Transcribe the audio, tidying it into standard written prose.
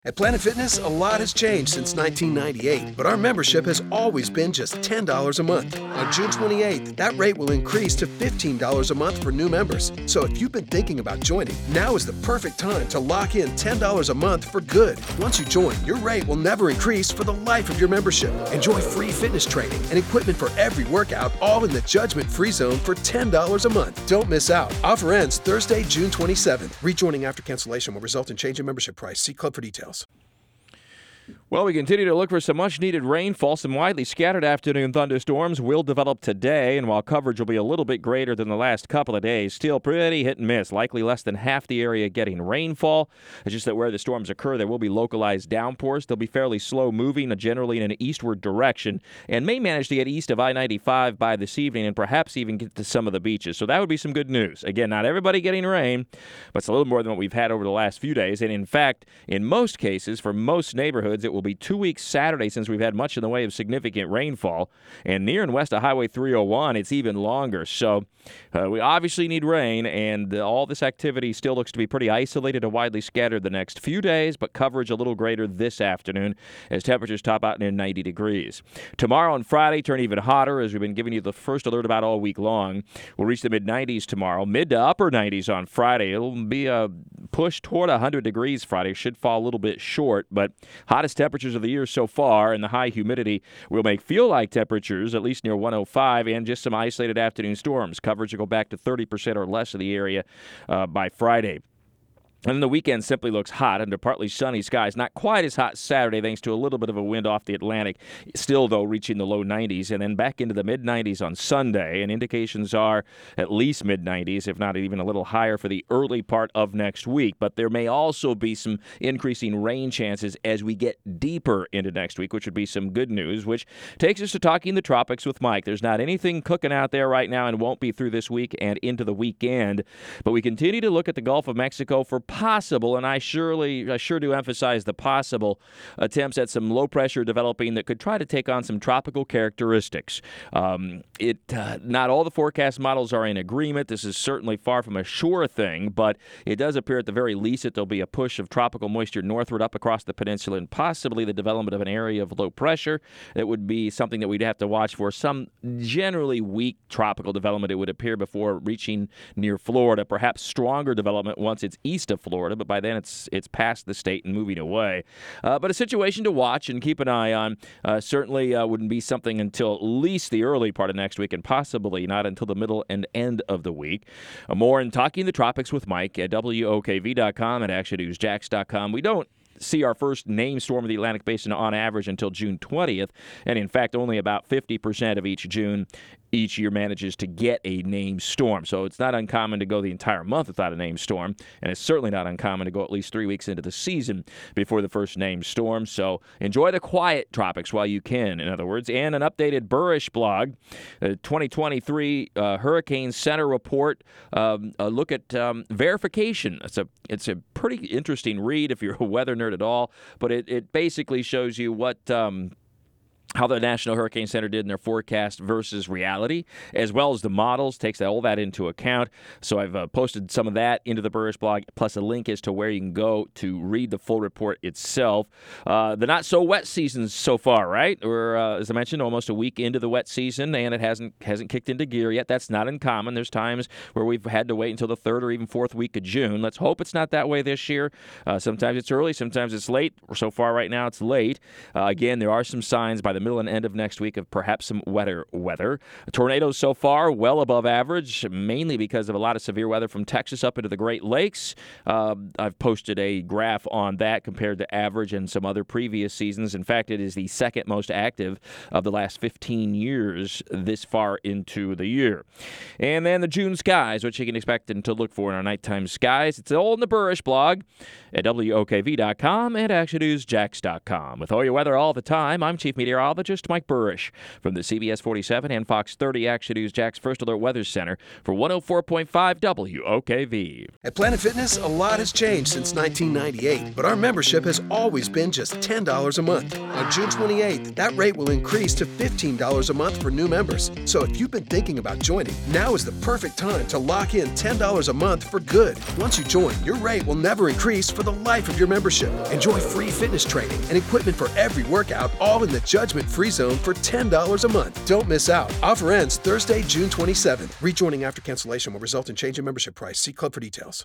At Planet Fitness, a lot has changed since 1998, but our membership has always been just $10 a month. On June 28th, that rate will increase to $15 a month for new members. So if you've been thinking about joining, now is the perfect time to lock in $10 a month for good. Once you join, your rate will never increase for the life of your membership. Enjoy free fitness training and equipment for every workout, all in the judgment-free zone for $10 a month. Don't miss out. Offer ends Thursday, June 27th. Rejoining after cancellation will result in change in membership price. See club for details. Well, we continue to look for some much-needed rainfall. Some widely scattered afternoon thunderstorms will develop today, and while coverage will be a little bit greater than the last couple of days, still pretty hit and miss. Likely less than half the area getting rainfall. It's just that where the storms occur, there will be localized downpours. They'll be fairly slow-moving, generally in an eastward direction, and may manage to get east of I-95 by this evening and perhaps even get to some of the beaches. So that would be some good news. Again, not everybody getting rain, but it's a little more than what we've had over the last few days. And in fact, in most cases, for most neighborhoods, it will be 2 weeks Saturday since we've had much in the way of significant rainfall. And near and west of Highway 301, it's even longer. So we obviously need rain, and all this activity still looks to be pretty isolated and widely scattered the next few days, but coverage a little greater this afternoon as temperatures top out near 90 degrees. Tomorrow and Friday turn even hotter, as we've been giving you the first alert about all week long. We'll reach the mid-90s tomorrow, mid to upper 90s on Friday. It'll be a push toward 100 degrees Friday. Should fall a little bit short, but hottest temperatures of the year so far, and the high humidity will make feel-like temperatures at least near 105, and just some isolated afternoon storms. Coverage will go back to 30% or less of the area by Friday. And then the weekend simply looks hot under partly sunny skies. Not quite as hot Saturday thanks to a little bit of a wind off the Atlantic. Still, though, reaching the low 90s. And then back into the mid-90s on Sunday. And indications are at least mid-90s, if not even a little higher for the early part of next week. But there may also be some increasing rain chances as we get deeper into next week, which would be some good news, which takes us to Talking the Tropics with Mike. There's not anything cooking out there right now and won't be through this week and into the weekend. But we continue to look at the Gulf of Mexico for possible, and I sure do emphasize the possible, attempts at some low pressure developing that could try to take on some tropical characteristics. Not all the forecast models are in agreement. This is certainly far from a sure thing, but it does appear at the very least that there'll be a push of tropical moisture northward up across the peninsula and possibly the development of an area of low pressure. That would be something that we'd have to watch for. Some generally weak tropical development, it would appear, before reaching near Florida. Perhaps stronger development once it's east of Florida, but by then it's past the state and moving away. But a situation to watch and keep an eye on. Certainly wouldn't be something until at least the early part of next week, and possibly not until the middle and end of the week. More in Talking the Tropics with Mike at WOKV.com and ActionNewsJax.com. We don't see our first named storm of the Atlantic Basin on average until June 20th, and in fact only about 50% of each year manages to get a named storm. So it's not uncommon to go the entire month without a named storm, and it's certainly not uncommon to go at least 3 weeks into the season before the first named storm. So enjoy the quiet tropics while you can, in other words. And an updated Burrish blog, the 2023 Hurricane Center report, a look at verification. It's a pretty interesting read if you're a weather nerd at all, but it basically shows you what how the National Hurricane Center did in their forecast versus reality, as well as the models, takes all that into account. So I've posted some of that into the Burrish blog, plus a link as to where you can go to read the full report itself. The not-so-wet season so far, right? We're, as I mentioned, almost a week into the wet season, and it hasn't kicked into gear yet. That's not uncommon. There's times where we've had to wait until the 3rd or even 4th week of June. Let's hope it's not that way this year. Sometimes it's early, sometimes it's late. So far right now it's late. Again, there are some signs by the middle and end of next week of perhaps some wetter weather. Tornadoes so far well above average, mainly because of a lot of severe weather from Texas up into the Great Lakes. I've posted a graph on that compared to average and some other previous seasons. In fact, it is the second most active of the last 15 years this far into the year. And then the June skies, which you can expect and to look for in our nighttime skies. It's all in the Burrish blog at WOKV.com and ActionNewsJax.com. With all your weather all the time, I'm Chief Meteorologist meteorologist Mike Burrish from the CBS 47 and Fox 30 Action News Jack's First Alert Weather Center for 104.5 WOKV. At Planet Fitness, a lot has changed since 1998, but our membership has always been just $10 a month. On June 28th, that rate will increase to $15 a month for new members. So if you've been thinking about joining, now is the perfect time to lock in $10 a month for good. Once you join, your rate will never increase for the life of your membership. Enjoy free fitness training and equipment for every workout, all in the judgment-free zone for $10 a month. Don't miss out. Offer ends Thursday, June 27th. Rejoining after cancellation will result in change in membership price. See club for details.